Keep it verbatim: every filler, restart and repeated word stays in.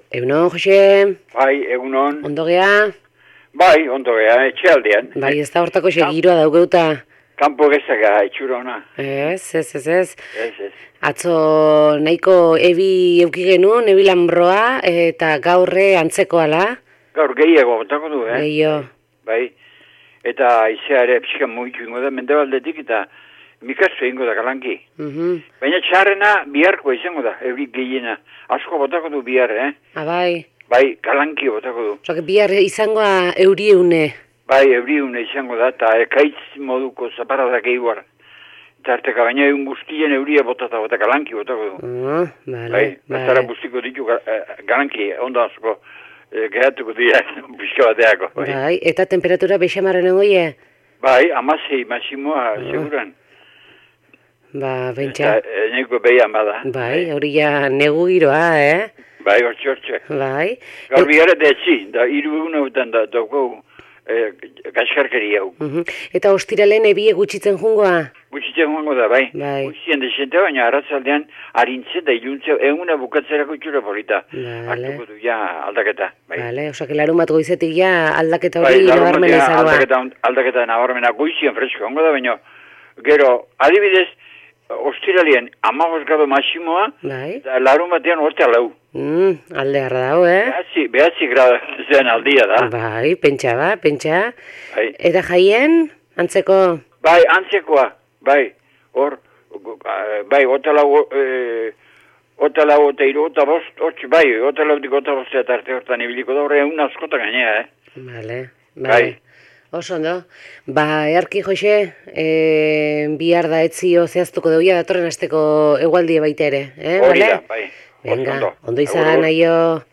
Egunon, Jose? Bai, egunon. Ondo gea? Bai, ondo gea, etxealdean. Bai, ez da hortako segiroa daugeuta. Kanpo gezaka, etxura ona. Ez, ez, ez, ez. Ez, ez. Atzo nahiko ebi euki genuen, ebi lanbroa, eta gaurre antzeko ala. Gaur gehiago botako du, eh? Gehio. Bai, eta izea ere pixka mugitu ingo da, mendebaldetik eta mikastu ingo da galanki. Mhm. Baina txarrena biharko izango da, euri gehiena. Asko botako du bihar, eh? Ah, bai. Bai, galanki botako du. Osak, bihar izangoa euri eune. Bai, euriune izango da, eta ekaitz moduko zaparadak eiguar. Eta arteka, baina egun guztien euria botata, bota galanki botako du. Ah, bale, Bai, bale. bazara bustiko ditu ga, eh, galanki, ondo asko, eh, geratuko dira, pixka bateako. Bai, Bai, eta temperatura bexamarren egoie? bai amasei masimoa, seguran. Ba, bentsa. Eta eh, neko behian bada. Bai, hori ja negu giroa, eh? Bai, hortxe, hortxe. Bai. Gaur bihar eta etzi, da hiru egunetan da, dauko eh, kaskarkeri hau. Mhm. Eta ostiralen ebie gutxitzen jungoa? Gutxitzen joango da, bai. Bai. Gutxien desente, baina arratzaldean harintzen da iluntze, eguna bukatzerako itxura polita. Vale. Hartuko du, ja, aldaketa. Bai, Bale, osak, larun bat goizetik ja aldaketa bai hori nabarmena larunbatean izangoa. aldaketa, aldaketa nabarmena goizien fresko hongo da, baina gero, adibidez, ostiralien amagos grado masimoa, Bai. eta larun batean orte lau. Mm, alde harra dago, eh? Behatzi, behatzi grado zen aldia da. Bai, pentsa ba, pentsa. Bai, Eta jaien, antzeko, bai antzekoa, bai, hor, bai, ota lau, e, ota lau, eta iru, ota bost, hotx, bai, ota lau dik, ota bostea tarte hortan ibiliko da, horre egun askota gainea, eh? bale, Bai. bale. Oso ondo. Ba, earki, Jose, e, bihar da etzio zehaztuko duia datorren asteko egualdie baita ere, eh? Hori bale? da, bai. Venga, Ondo. ondo izan, Agur, agur. aio.